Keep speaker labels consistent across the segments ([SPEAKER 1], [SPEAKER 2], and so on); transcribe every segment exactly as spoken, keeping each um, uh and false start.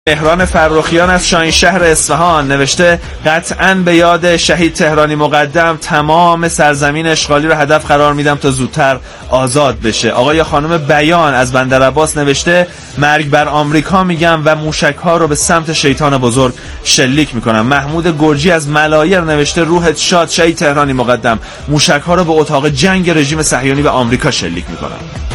[SPEAKER 1] مهران فرخیان از شاهینشهر اصفهان نوشته قطعاً به یاد شهید تهرانی مقدم تمام سرزمین اشغالی رو هدف قرار میدم تا زودتر آزاد بشه. آقای خانم بیان از بندرعباس نوشته مرگ بر آمریکا میگم و موشک‌ها رو به سمت شیطان بزرگ شلیک میکنم. محمود گرجی از ملایر نوشته روحت شاد شهید تهرانی مقدم، موشک‌ها رو به اتاق جنگ رژیم صهیونی به آمریکا شلیک میکنم.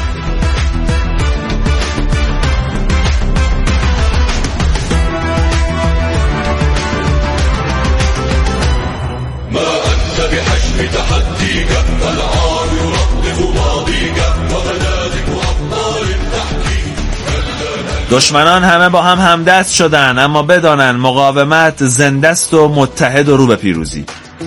[SPEAKER 1] دشمنان همه با هم همدست شدن، اما بدانن مقاومت زنده است و متحد و رو به پیروزی.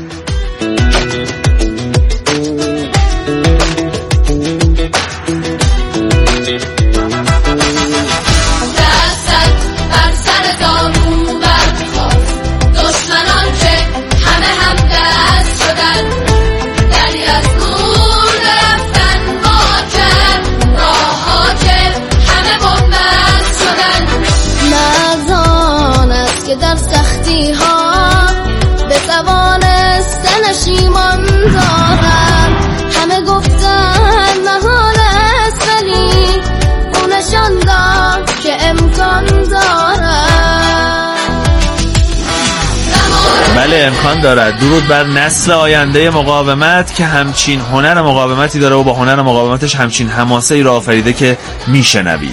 [SPEAKER 1] بله امکان دارد. درود بر نسل آینده مقاومت که همچین هنر مقاومتی داره و با هنر مقاومتش همچین حماسه ای را آفریده که میشنوید.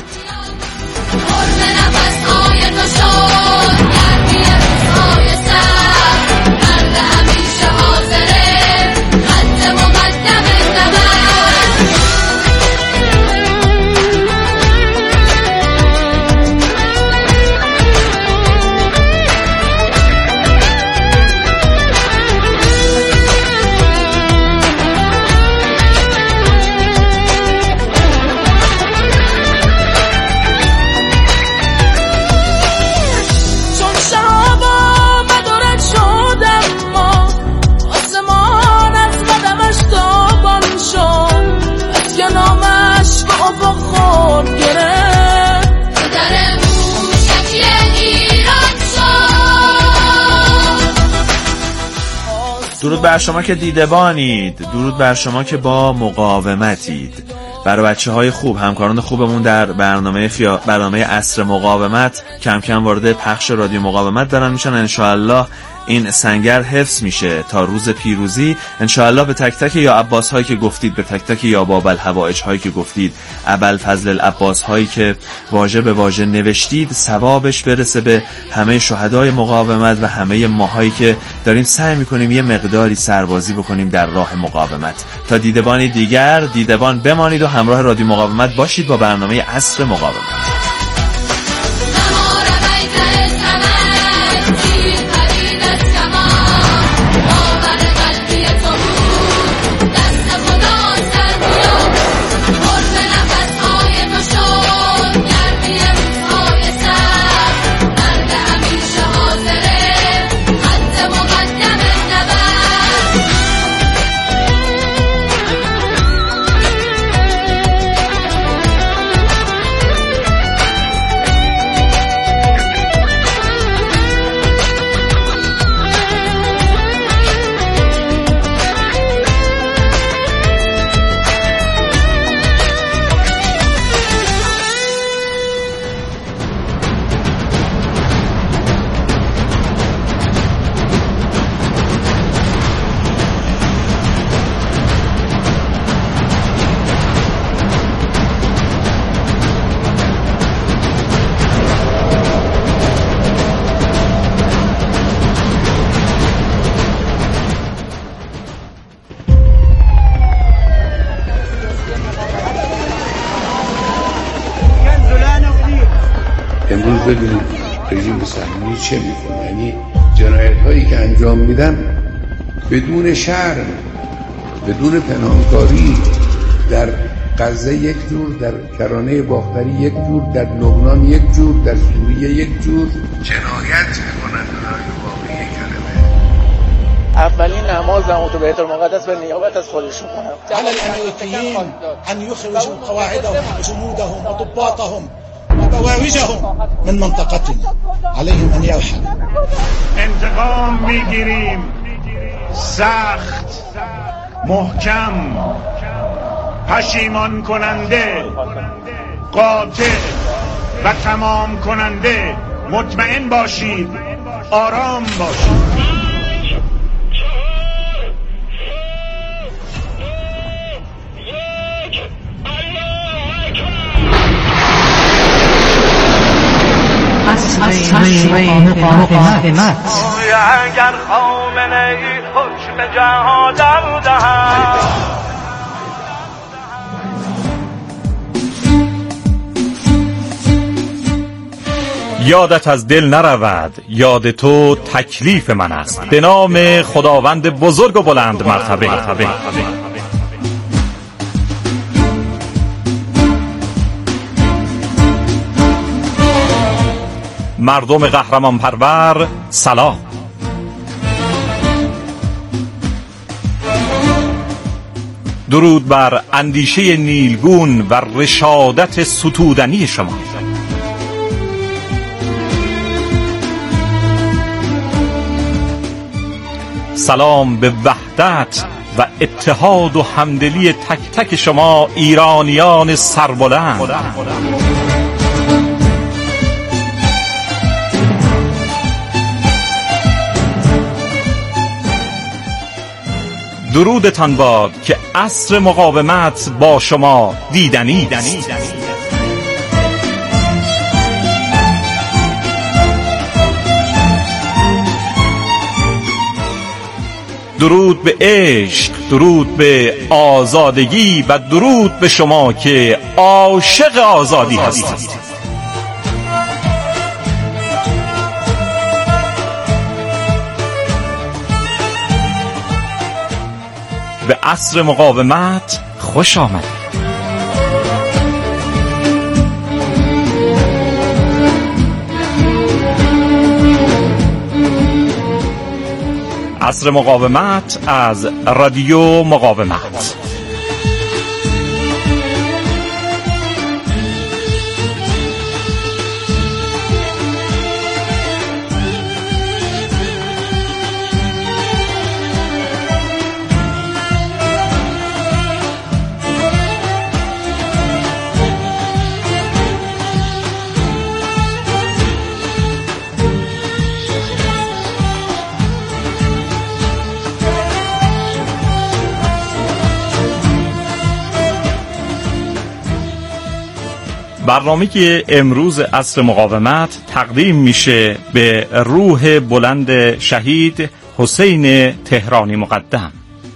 [SPEAKER 1] درود بر شما که دیدبانید، درود بر شما که با مقاومتید. برای بچه های خوب، همکاران خوبمون در برنامه فیا... برنامه عصر مقاومت کم کم وارد پخش رادیو مقاومت دارن میشن. انشاءالله این سنگر حفظ میشه تا روز پیروزی. انشاءالله به تک تک یا عباس هایی که گفتید، به تک تک یا بابل هوایج هایی که گفتید، ابوالفضل العباس هایی که واژه به واژه نوشتید، ثوابش برسه به همه شهدای مقاومت و همه ماهایی که داریم سعی میکنیم یه مقداری سربازی بکنیم در راه مقاومت. تا دیدبانی دیگر، دیدبان بمانید و همراه رادیو مقاومت باشید با برنامه عصر مقاومت.
[SPEAKER 2] امروز ببینید رژیم صهیونی چه میکنه، یعنی جنایت هایی که انجام میدن بدون شرم، بدون پنهانکاری، در غزه یک جور، در کرانه باختری یک جور، در لبنان یک جور، در سوریه یک جور جنایت میکنن. واقعی کلمه
[SPEAKER 3] اولین نمازم تو بیت المقدس به نیابت از خودشون کنم.
[SPEAKER 4] على الامریکیین ان یخرجوا قواعدهم و جنودهم و ضباطهم و بواوجهم من منطقتنا عليهم ان يوحدوا.
[SPEAKER 5] انتقام میگیریم سخت، محکم، پشیمان کننده، قاطع و تمام کننده. مطمئن باشید، آرام باشید.
[SPEAKER 6] اصری مقاومت.
[SPEAKER 7] اگر خامنه ای حکم جهادم دهد،
[SPEAKER 8] یادت از دل نرود، یاد تو تکلیف من است. به نام خداوند بزرگ و بلند مرتبه. مردم قهرمان پرور سلام. درود بر اندیشه نیلگون و رشادت ستودنی شما. سلام به وحدت و اتحاد و همدلی تک تک شما ایرانیان سربلند. درودتان باد که عصر مقاومت با شما دیدنی است. درود به عشق، درود به آزادگی و درود به شما که عاشق آزادی هستید. به عصر مقاومت خوش آمدید. عصر مقاومت از رادیو مقاومت. برنامه که امروز عصر مقاومت تقدیم میشه به روح بلند شهید حسین تهرانی مقدم.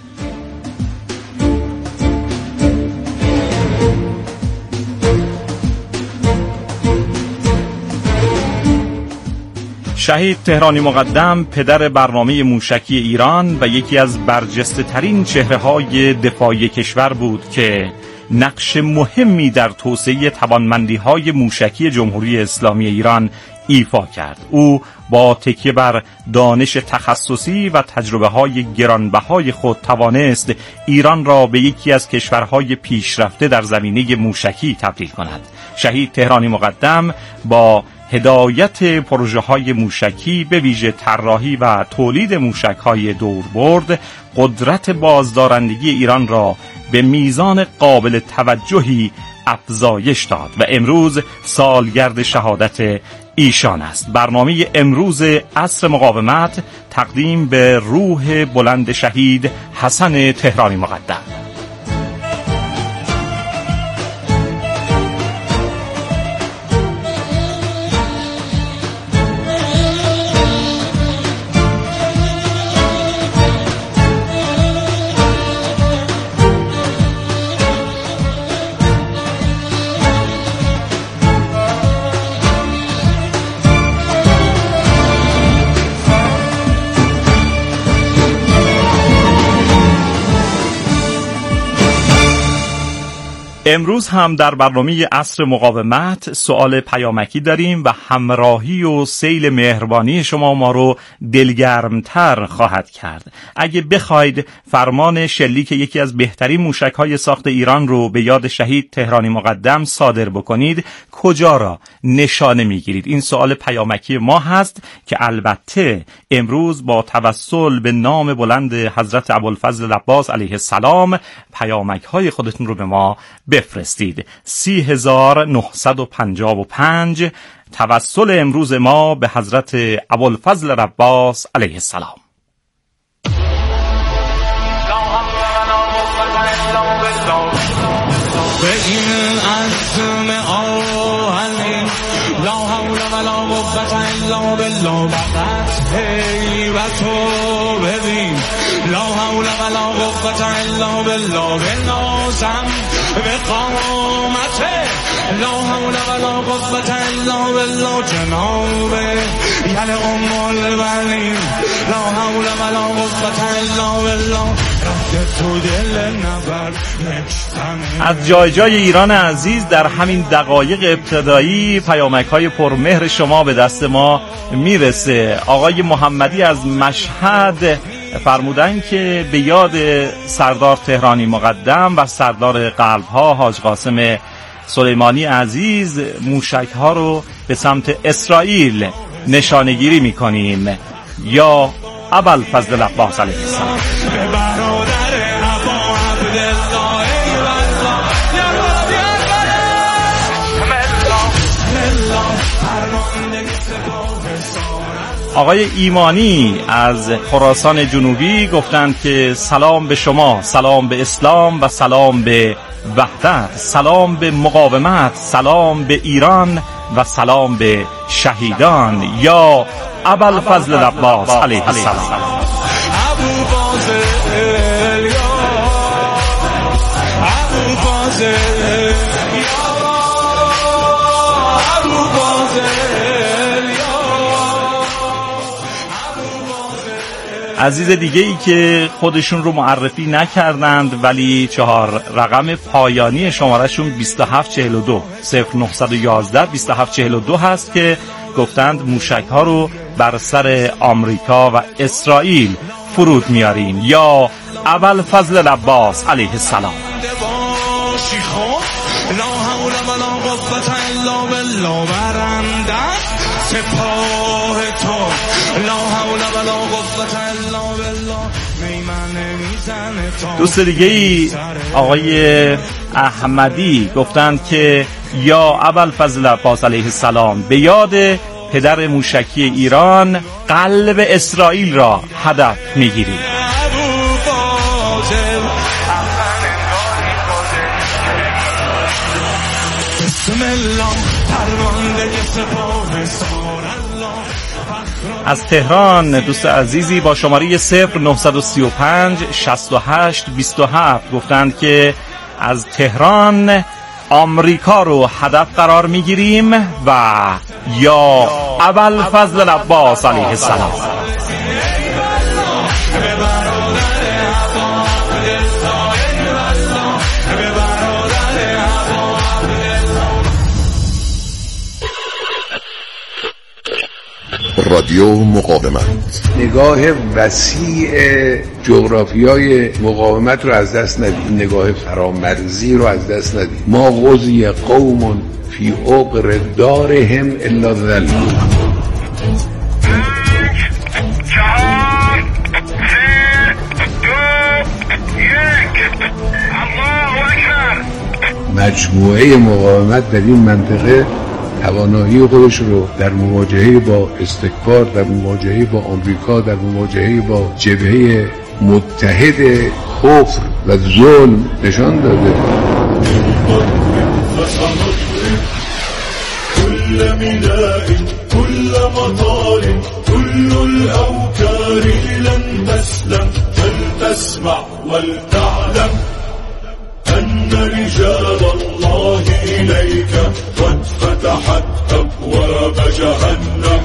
[SPEAKER 8] شهید تهرانی مقدم پدر برنامه موشکی ایران و یکی از برجسته ترین چهره های دفاعی کشور بود که نقش مهمی در توسعه توانمندی‌های موشکی جمهوری اسلامی ایران ایفا کرد. او با تکیه بر دانش تخصصی و تجربه‌های گرانبهای خود توانست ایران را به یکی از کشورهای پیشرفته در زمینه موشکی تبدیل کند. شهید تهرانی مقدم با هدایت پروژه‌های موشکی به ویژه طراحی و تولید موشک‌های دوربرد قدرت بازدارندگی ایران را به میزان قابل توجهی افزایش داد و امروز سالگرد شهادت ایشان است. برنامه امروز عصر مقاومت تقدیم به روح بلند شهید حسن تهرانی مقدم. امروز هم در برنامه عصر مقاومت سوال پیامکی داریم و همراهی و سیل مهربانی شما ما رو دلگرمتر خواهد کرد. اگه بخواید فرمان شلیک یکی از بهترین موشک‌های ساخت ایران رو به یاد شهید تهرانی مقدم صادر بکنید، کجا را نشانه میگیرید؟ این سوال پیامکی ما هست که البته امروز با توسل به نام بلند حضرت ابوالفضل العباس علیه السلام پیامک‌های خودتون رو به ما بفرستید. سی هزار و نهصد و پنجاه و پنج توسل امروز ما به حضرت ابوالفضل العباس علیه السلام.
[SPEAKER 9] لا حول ولا قوة الا بالله فقط هیبت و ببین لا حول ولا قوة الا بالله بنازم به قامته لا حول ولا قوة الا بالله جناب یل ام البنین لا حول ولا قوة الا بالله رفت تو دل نبر.
[SPEAKER 8] از جای جای ایران عزیز در همین دقایق ابتدایی پیامک‌های پرمهر شما به دست ما میرسه. آقای محمدی از مشهد فرمودن که به یاد سردار تهرانی مقدم و سردار قلب‌ها حاج قاسم سلیمانی عزیز موشک‌ها رو به سمت اسرائیل نشانه‌گیری می‌کنیم. یا ابوالفضل العباس علیه السلام. آقای ایمانی از خراسان جنوبی گفتند که سلام به شما، سلام به اسلام و سلام به وحدت، سلام به مقاومت، سلام به ایران و سلام به شهیدان. یا ابوالفضل العباس علیه السلام. عزیز دیگه ای که خودشون رو معرفی نکردند ولی چهار رقم پایانی شمارهشون بیست و هفت چهل و دو صفر نه یک یک بیست و هفت چهل و دو هست که گفتند موشک ها رو بر سر آمریکا و اسرائیل فرود میاریم. یا ابوالفضل العباس علیه السلام.
[SPEAKER 9] لا حول ولا قوة الا بالله برندت سپاه تو لا حول ولا قوة الا بالله میمنه میزنه تا.
[SPEAKER 8] دوست دیگه ای آقای احمدی گفتند که یا ابوالفضل العباس علیه السلام به یاد پدر موشکی ایران قلب اسرائیل را هدف میگیریم. از تهران دوست عزیزی با شماره صفر نه سه پنج شصت و هشت بیست و هفت گفتند که از تهران آمریکا رو هدف قرار میگیریم و یا ابوالفضل العباس علیه السلام.
[SPEAKER 10] رادیو مقاومت.
[SPEAKER 2] نگاه وسیع جغرافیای مقاومت رو از دست ندید، نگاه فرامرزی رو از دست ندید. ما غزی قوم فی عقر دارهم الا ذلوا. مجموعه مقاومت در این منطقه توانایی خودش رو در مواجهه با استکبار، در مواجهه با آمریکا، در مواجهه با جبهه متحد کفر و ظلم نشان داده.
[SPEAKER 11] كل ميناء كل مطار كل الأوكار لن تسلم فلتسمع ولتعلم أن رجال الله إليك قد فتحت أبواب جهنم.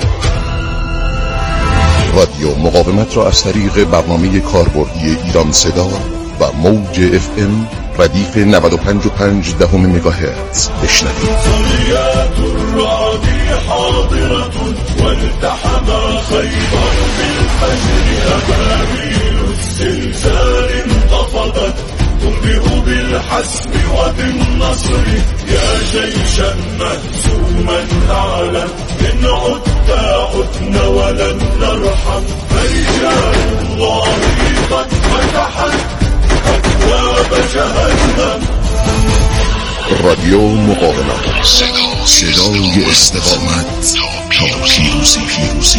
[SPEAKER 10] رادیو مقاومت را از طریق برنامه کاربردی ایران صدا و موج اف ام ردیف نود و پنج و پنج دهم مگاهرتز بشنوید.
[SPEAKER 11] صريات الرعد حاضرة والتحم خيبر بالفجر أبابيل الزلزال انتفضت تنبئ بالحسم وبالنصر يا جيشا مهزوما أعلى إن عدنا عدنا ولن نرحم فرجال الله قد فتحت أبواب جهنم.
[SPEAKER 10] رادیو مقاومت، صدای استقامت تا پیروزی. پیروزی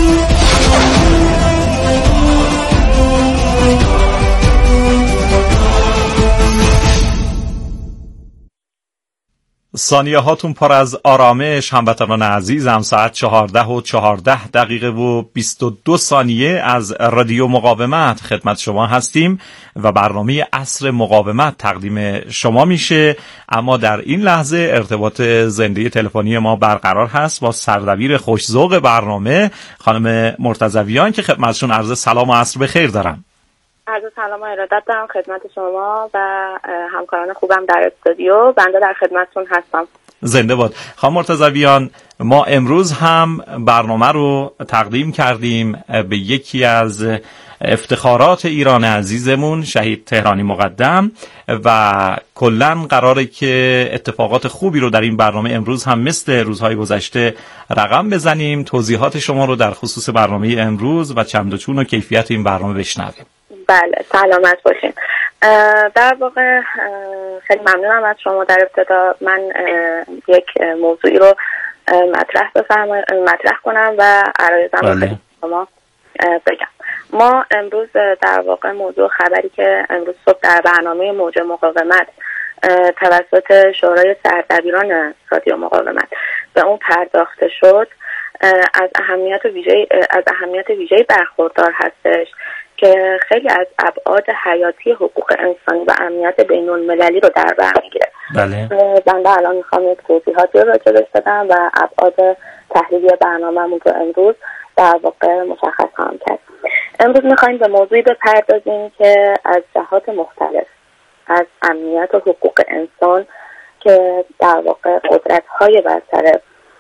[SPEAKER 8] ثانیه هاتون پر از آرامش. هموطنان عزیزم، ساعت چهارده و چهارده دقیقه و بیست و دو ثانیه از رادیو مقاومت خدمت شما هستیم و برنامه عصر مقاومت تقدیم شما میشه. اما در این لحظه ارتباط زنده تلفنی ما برقرار هست با سردبیر خوش‌ذوق برنامه خانم مرتضویان که خدمتشون عرض سلام و عصر بخیر دارم.
[SPEAKER 12] عرض سلام و ارادت دارم خدمت شما و همکاران خوبم در استودیو. بنده در خدمتتون هستم.
[SPEAKER 8] زنده باد. خانم مرتضویان، ما امروز هم برنامه رو تقدیم کردیم به یکی از افتخارات ایران عزیزمون، شهید تهرانی مقدم، و کلاً قراره که اتفاقات خوبی رو در این برنامه امروز هم مثل روزهای گذشته رقم بزنیم. توضیحات شما رو در خصوص برنامه امروز و چند و چون و کیفیت این برنامه بشنویم.
[SPEAKER 12] بله، سلامت باشین. در واقع خیلی ممنونم از شما. در ابتدا من یک موضوعی رو مطرح بفرمایید مطرح کنم و عرایزم رو بله. شما بگم. ما امروز در واقع موضوع خبری که امروز صبح در برنامه موج مقاومت توسط شورای سردبیران رادیو مقاومت به اون پرداخته شد از اهمیت ویژه‌ای از اهمیت ویژه‌ای برخوردار هستش که خیلی از ابعاد حیاتی حقوق انسانی و امنیت بین المللی رو در بر میگیره.
[SPEAKER 8] بله.
[SPEAKER 12] بنده الان میخوام یک توضیحاتی رو راجعش بدم و ابعاد تحلیلی برنامه‌مون رو امروز در واقع مشخص خواهم کرد. امروز میخوایم به موضوعی بپردازیم که از جهات مختلف از امنیت و حقوق انسان که در واقع قدرت‌های برتر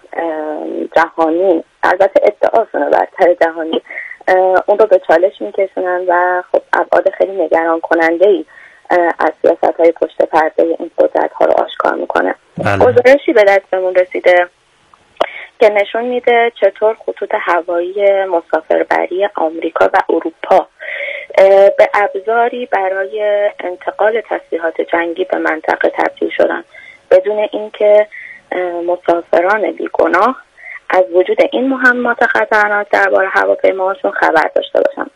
[SPEAKER 12] جهانی، البته ادعاشون برتر جهانی، اون رو به چالش میکشونن و خب ابعاد خیلی نگران کننده ای از سیاست های پشت پرده این قدرت ها رو آشکار میکنه. گزارشی به دستمون رسیده که نشون میده چطور خطوط هوایی مسافربری آمریکا و اروپا به ابزاری برای انتقال تسلیحات جنگی به منطقه تبدیل شدن بدون اینکه مسافران بیگناه از وجود این مهمات خطرناک درباره هواپیماهاشون خبر داشته باشن.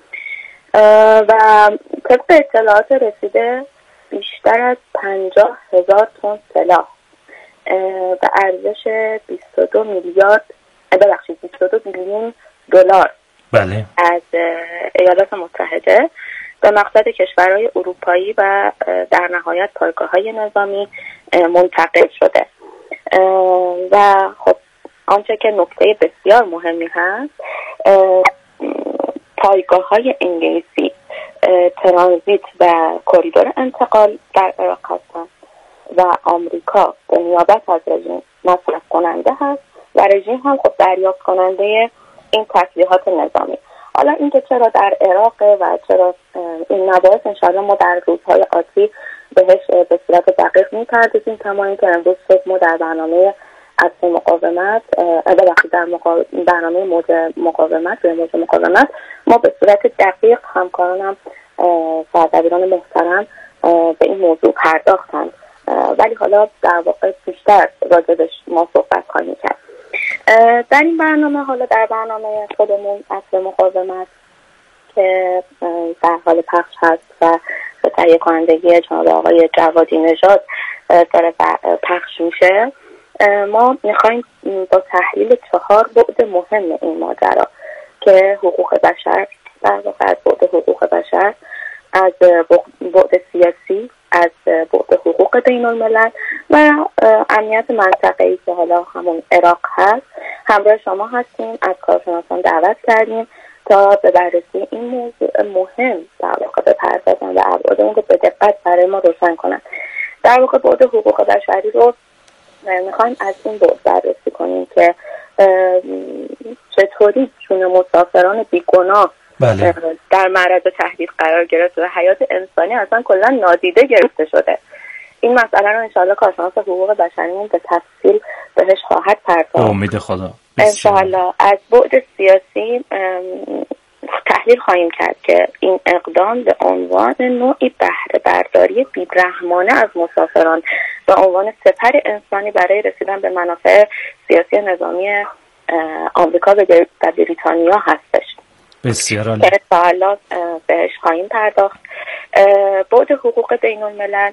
[SPEAKER 12] و طبق اطلاعات رسیده بیشتر از پنجاه هزار تن سلاح به ارزش بیست و دو میلیارد ببخشید بیست و دو میلیون دلار
[SPEAKER 8] بله.
[SPEAKER 12] از ایالات متحده به مقصد کشورهای اروپایی و در نهایت پایگاه‌های نظامی منتقل شده. و خب آنچه که نکته بسیار مهمی هست، پایگاه‌های انگلیسی ترانزیت و کریدور انتقال در عراق هستند و آمریکا به نیابت از رژیم مصرف کننده هست و رژیم هم خب دریافت کننده این تسلیحات نظامی. حالا اینکه چرا در عراق و چرا این مباحث انشاءالله ما در روزهای آتی بهش به صورت دقیق می‌پردازیم، کما اینکه امروز صبح ما در برنامه عصر مقاومت ببخشید در برنامه موج مقاومت به موج مقاومت ما به صورت دقیق همکارانم سردبیران محترم به این موضوع پرداختند، ولی حالا در واقع بیشتر راجعش ما صحبت خواهیم کرد در این برنامه. حالا در برنامه خودمون عصر مقاومت که در حال پخش هست و به تهیه کنندگی جناب آقای جوادی نژاد داره پخش میشه، ما میخوایم با تحلیل چهار بعد مهم این ماجرا که حقوق بشر، در واقع از بعد حقوق بشر، از بعد سیاسی، از بعد حقوق بین الملل و امنیت منطقه‌ای که حالا همون عراق هست، همراه شما هستیم. از کارشناسان دعوت کردیم تا به بررسی این موضوع مهم در واقع بپردازن و ابعاد اون رو به دقت برای ما روشن کنن. در واقع بعد حقوق بشری رو میخوایم از این بعد بررسی کنیم که چطوری جون مسافران بیگناه بله. در معرض تهدید قرار گرفت و حیات انسانی اصلا کلا نادیده گرفته شده. این مسئله رو انشاءالله کارشناس حقوق بشریمون به تفصیل بهش خواهد پرداخت.
[SPEAKER 8] امید خدا.
[SPEAKER 12] انشاءالله از بعد سیاسی تحلیل خواهیم کرد که این اقدام به عنوان نوعی بهره برداری بی‌رحمانه از مسافران و عنوان سپر انسانی برای رسیدن به منافع سیاسی نظامی آمریکا و بریتانیا هستش.
[SPEAKER 8] بسیار عالی.
[SPEAKER 12] انشاءالله بهش خواهیم پرداخت. بعد حقوق بین الملل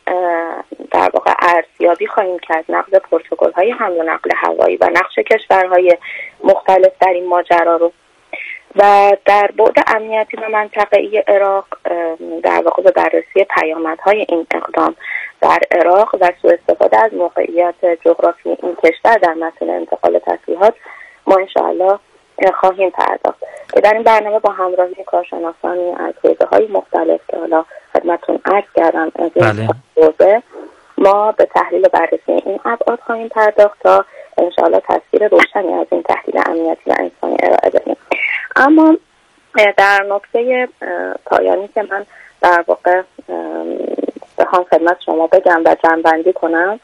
[SPEAKER 12] در واقع ارزیابی خواهیم کرد نقض پروتکل‌های حمل و نقل هوایی و نقش کشورهای مختلف در این ماجرا رو و در بعد امنیتی و منطقه‌ای عراق در واقع به بررسی پیامدهای این اقدام در عراق و سوء استفاده از موقعیت جغرافی این کشور در مسئله انتقال تسلیحات ما انشاءالله خواهیم پرداخت. در این برنامه با همراهی کارشناسانی از حوزه‌های مختلف که حالا خدمتتون عرض کردم از این حوزه ما به تحلیل و بررسی این ابعاد خواهیم پرداخت تا انشاءالله تصویر روشنی از این تحلیل امنیتی و انسانی ارائه بدیم. اما در نکته پایانی که من در واقع بخوام خدمت شما بگم و جمع‌بندی کنم،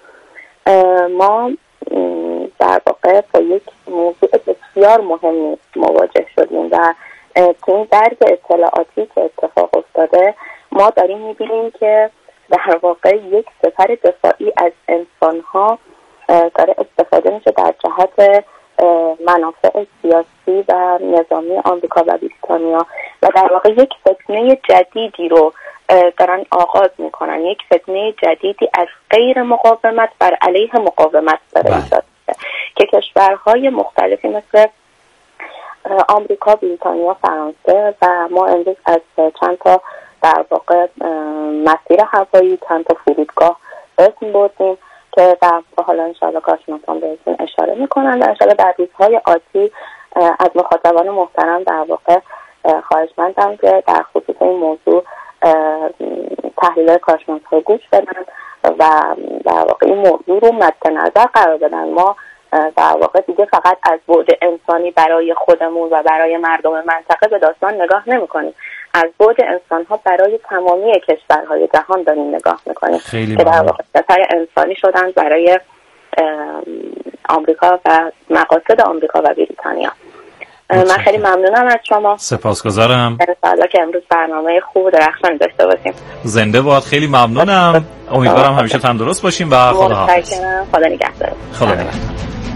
[SPEAKER 12] ما در واقع با یک موضوع بسیار مهمی مواجه شدیم و تو این درک اطلاعاتی که اتفاق افتاده ما داریم می‌بینیم که در واقع یک سپر دفاعی از انسان‌ها داره استفاده میشه در جهت منافع سیاسی و نظامی آمریکا و بریتانیا و در واقع یک فتنه جدیدی رو دارن آغاز میکنن، یک فتنه جدیدی از غیر مقاومت بر علیه مقاومت داره ایجاد میشه که کشورهای مختلفی مثل آمریکا، بریتانیا، فرانسه و ما امروز از چند تا در واقع مسیر هوایی، چند تا فرودگاه اسم بردیم که در حالا انشاءالله کارشناسان بهشون اشاره میکنن و انشاءالله در روزهای آتی از مخاطبان محترم در واقع خواهشمندم که در خصوص این موضوع تحلیل کارشناس‌ها گوش بدن و در واقع این موضوع رو مد نظر قرار بدن. ما در واقع دیگه فقط از بعد انسانی برای خودمون و برای مردم منطقه به داستان نگاه نمی‌کنیم، از بعد انسان‌ها برای تمامی کشورهای جهان داریم نگاه می‌کنیم که در واقع سفر انسانی شدن برای آمریکا و مقاصد آمریکا و بریتانیا. من خیلی ممنونم از شما.
[SPEAKER 8] سپاسگزارم.
[SPEAKER 12] انشاءالله که امروز برنامه خوب و درخشانی داشته باشیم.
[SPEAKER 8] زنده باد. خیلی ممنونم. امیدوارم همیشه تندرست باشیم و خدا حافظ.
[SPEAKER 12] خدا نگهدار.
[SPEAKER 8] خدا نگهدار.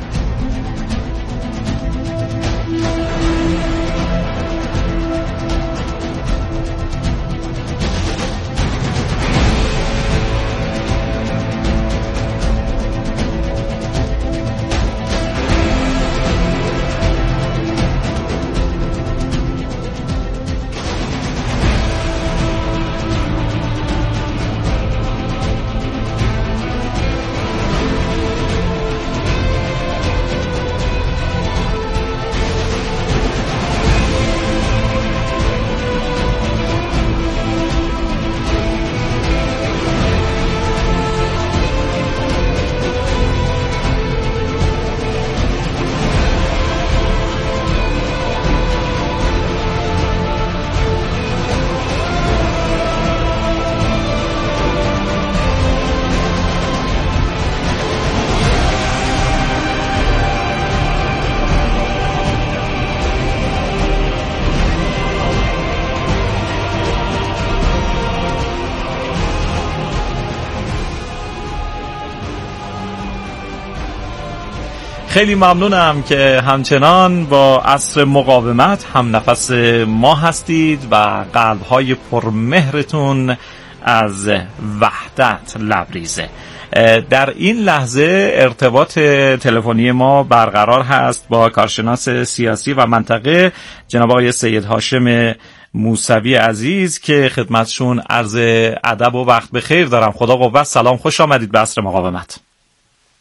[SPEAKER 8] خیلی ممنونم که همچنان با عصر مقاومت هم نفس ما هستید و قلب‌های پرمهرتون از وحدت لبریزه. در این لحظه ارتباط تلفنی ما برقرار هست با کارشناس سیاسی و منطقه جناب آقای سید هاشم موسوی عزیز که خدمتشون عرض ادب و وقت بخیر دارم. خدا قوت. سلام، خوش آمدید به عصر مقاومت.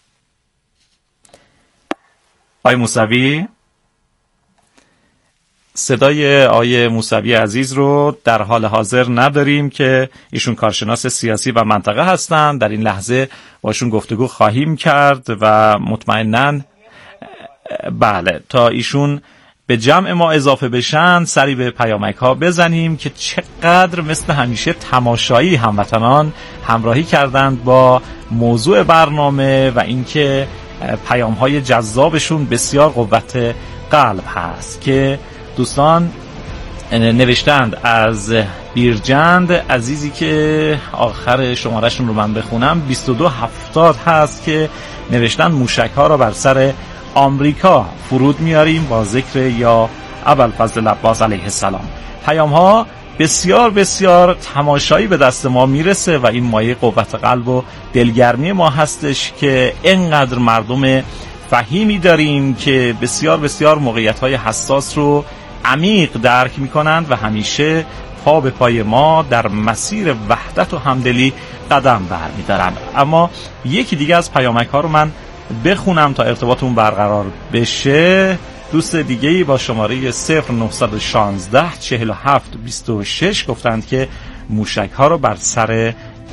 [SPEAKER 8] آقای موسوی صدای آیه موسوی عزیز رو در حال حاضر نداریم که ایشون کارشناس سیاسی و منطقه هستند. در این لحظه باشون گفتگو خواهیم کرد و مطمئناً بله تا ایشون به جمع ما اضافه بشن سری به پیامک ها بزنیم که چقدر مثل همیشه تماشایی هموطنان همراهی کردند با موضوع برنامه و اینکه پیام های جذابشون بسیار قوت قلب هست که دوستان نوشتند از بیرجند عزیزی که آخر شمارهشون رو من بخونم بیست و دو هفتاد هست که نوشتند موشک ها را بر سر آمریکا فرود میاریم با ذکر یا ابوالفضل عباس علیه السلام. پیام ها بسیار بسیار تماشایی به دست ما میرسه و این مایه قوت قلب و دلگرمی ما هستش که اینقدر مردم فهیمی داریم که بسیار بسیار موقعیت های حساس رو عمیق درک میکنند و همیشه پا به پای ما در مسیر وحدت و همدلی قدم برمیدارند. اما یکی دیگه از پیامک ها رو من بخونم تا ارتباطمون برقرار بشه. دوست دیگه‌ای با شماره صفر نه یک شش چهل و هفت بیست و شش گفتند که موشک ها رو بر سر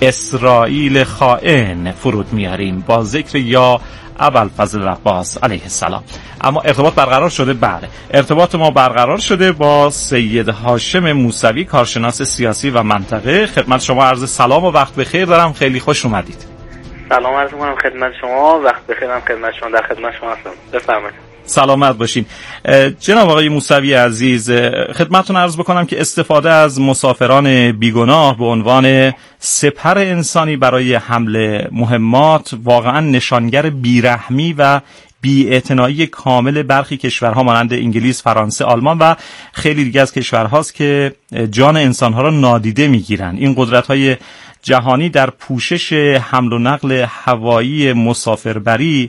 [SPEAKER 8] اسرائیل خائن فرود میاریم با ذکر یا ابوالفضل عباس علیه السلام. اما ارتباط برقرار شده؟ بله، ارتباط ما برقرار شده با سید هاشم موسوی کارشناس سیاسی و منطقه. خدمت شما عرض سلام و وقت بخیر دارم، خیلی خوش اومدید.
[SPEAKER 13] سلام عرض می‌کنم خدمت شما، وقت بخیرم خدمت شما، در خدمت شما هستم. بفرمایید.
[SPEAKER 8] سلامت باشین. جناب آقای موسوی عزیز، خدمتتون عرض بکنم که استفاده از مسافران بیگناه به عنوان سپر انسانی برای حمل مهمات واقعا نشانگر بیرحمی و بی‌اعتنایی کامل برخی کشورها مانند انگلیس، فرانسه، آلمان و خیلی دیگه از کشورهاست که جان انسانها را نادیده میگیرن. این قدرت‌های جهانی در پوشش حمل و نقل هوایی مسافربری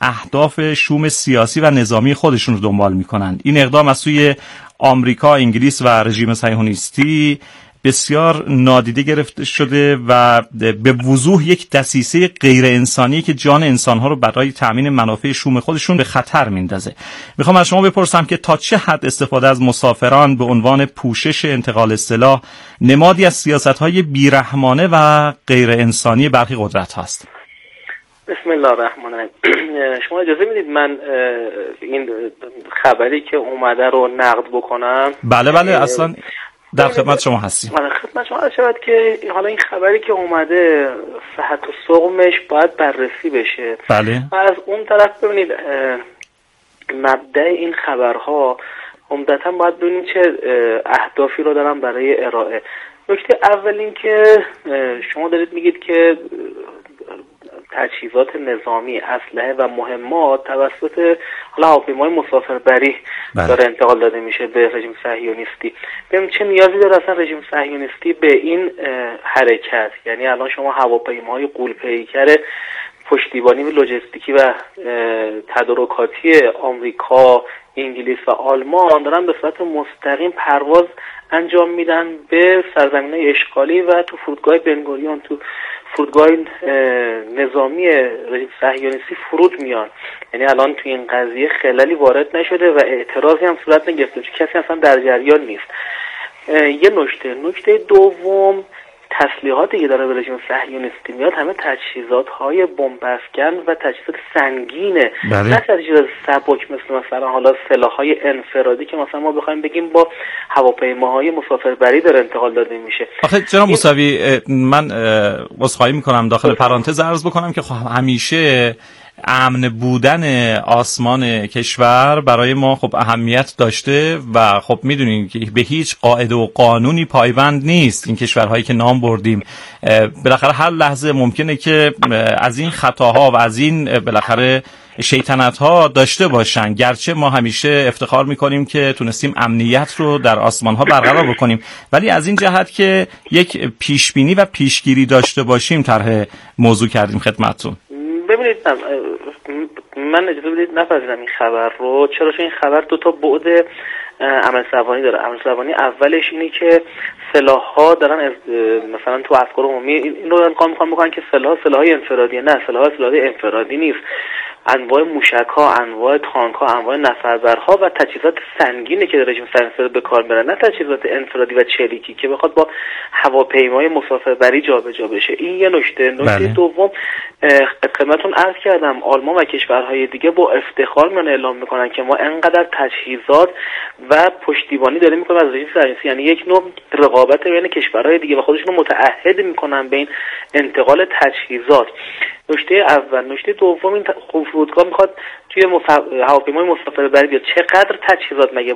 [SPEAKER 8] اهداف شوم سیاسی و نظامی خودشون رو دنبال میکنند. این اقدام از سوی آمریکا، انگلیس و رژیم صهیونیستی بسیار نادیده گرفته شده و به وضوح یک دسیسه غیر انسانی که جان انسانها رو برای تأمین منافع شوم خودشون به خطر میندازه. میخوام از شما بپرسم که تا چه حد استفاده از مسافران به عنوان پوشش انتقال سلاح نمادی از سیاست‌های بیرحمانه و غیر انسانی برخی قدرت هاست؟
[SPEAKER 13] بسم الله الرحمن الرحیم. شما اجازه میدید من این خبری که اومده رو نقد بکنم؟
[SPEAKER 8] بله بله، اصلا در خدمت شما هستیم.
[SPEAKER 13] من خدمت شما هست شود که حالا این خبری که اومده صحت و سقمش باید بررسی بشه.
[SPEAKER 8] بله.
[SPEAKER 13] و از اون طرف ببینید مبدأ این خبرها عمدتاً باید ببینید چه اهدافی رو دارن برای ارائه. نکته اول این که شما دارید میگید که تجهیزات نظامی، اسلحه و مهمات توسط حالا هواپیمای مسافربری داره انتقال داده میشه به رژیم صهیونیستی. ببین چه نیازی داره اصلا رژیم صهیونیستی به این حرکت؟ یعنی الان شما هواپیماهای غول‌پیکر پشتیبانی و لوجستیکی و تدارکاتی آمریکا، انگلیس و آلمان دارن به صورت مستقیم پرواز انجام میدن به سرزمین‌های اشغالی و تو فرودگاه بنگوریون، تو فرودگاه نظامی رژیم صهیونیستی فرود میان. یعنی الان تو این قضیه خلالی وارد نشده و اعتراضی هم صورت نگرفته، کسی اصلا در جریان نیست. یه نکته نکته دوم، تسلیحاتی که داره به رژیم صهیونیستی میاد همه تجهیزات‌های بمب افکن و تجهیزات سنگینه.
[SPEAKER 8] بله.
[SPEAKER 13] نه تجهیزات سبک مثل مثلا حالا سلاح‌های انفرادی که مثلا ما بخوایم بگیم با هواپیماهای مسافربری داره انتقال داده میشه.
[SPEAKER 8] آخه جناب موسوی، من عذرخواهی میکنم داخل پرانتز عرض بکنم که خب همیشه امن بودن آسمان کشور برای ما خب اهمیت داشته و خب میدونیم که به هیچ قاعده و قانونی پایبند نیست. این کشورهایی که نام بردیم بالاخره هر لحظه ممکنه که از این خطاها و از این بالاخره شیطنت‌ها داشته باشن، گرچه ما همیشه افتخار میکنیم که تونستیم امنیت رو در آسمان‌ها برقرار بکنیم، ولی از این جهت که یک پیشبینی و پیشگیری داشته باشیم طرح موضوع کردیم خدمتتون.
[SPEAKER 13] ببینید من اجازه بدید نپذیرم این خبر رو. چرا؟ چون این خبر دو تا بعد عمل زبانی داره. عمل زبانی اولش اینه که سلاح‌ها دارن از مثلا تو افکار عمومی این رو القا می‌کنن که سلاح سلاح‌های انفرادیه. نه، سلاح سلاح‌های انفرادی نیست. انواع موشک‌ها، انواع تانک‌ها، انواع نفربرها و تجهیزات سنگینی که رژیم صهیونیستی به کار می‌بره، نه تجهیزات انفرادی و چریکی که بخواد با هواپیمای مسافربری جابجا بشه. این یه نکته. نکته بله. دوم، خدمتتون عرض کردم آلمان و کشورهای دیگه با افتخار میان اعلام میکنن که ما انقدر تجهیزات و پشتیبانی داریم میکنیم از رژیم صهیونیستی، یعنی یک نوع رقابت بین کشورهای دیگه و خودشون رو متعهد میکنن به این انتقال تجهیزات. نکته اول. نکته دوم، این فرودگاه میخواد توی مف... هواپیمای مسافربری بیاد، چقدر تجهیزات مگه